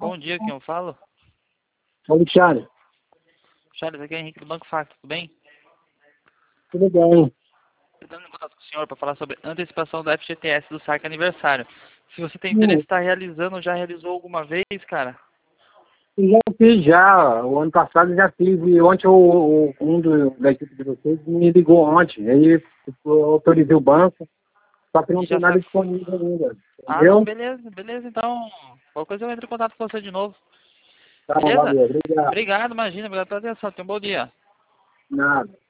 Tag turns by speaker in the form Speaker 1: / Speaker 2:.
Speaker 1: Bom dia, quem eu falo?
Speaker 2: Oi, Charles.
Speaker 1: Charles, aqui é Henrique do Banco Facto, tudo bem?
Speaker 2: Tudo bem?
Speaker 1: Estou dando contato com o senhor para falar sobre antecipação do FGTS do saque aniversário. Se você tem interesse em estar realizando, já realizou alguma vez, cara?
Speaker 2: Já fiz já. O ano passado já fiz. E ontem da equipe de vocês me ligou ontem. Aí eu autorizei o banco, só que não
Speaker 1: E
Speaker 2: tem
Speaker 1: já
Speaker 2: nada
Speaker 1: sabe?
Speaker 2: disponível ainda.
Speaker 1: Ah, não,
Speaker 2: Entendeu?
Speaker 1: beleza, beleza, então. Qualquer coisa eu entro em contato com você de novo.
Speaker 2: Tá,
Speaker 1: Beleza?
Speaker 2: valeu. Obrigado.
Speaker 1: Obrigado, imagina, obrigado pela atenção. Tenha um bom dia.
Speaker 2: Nada.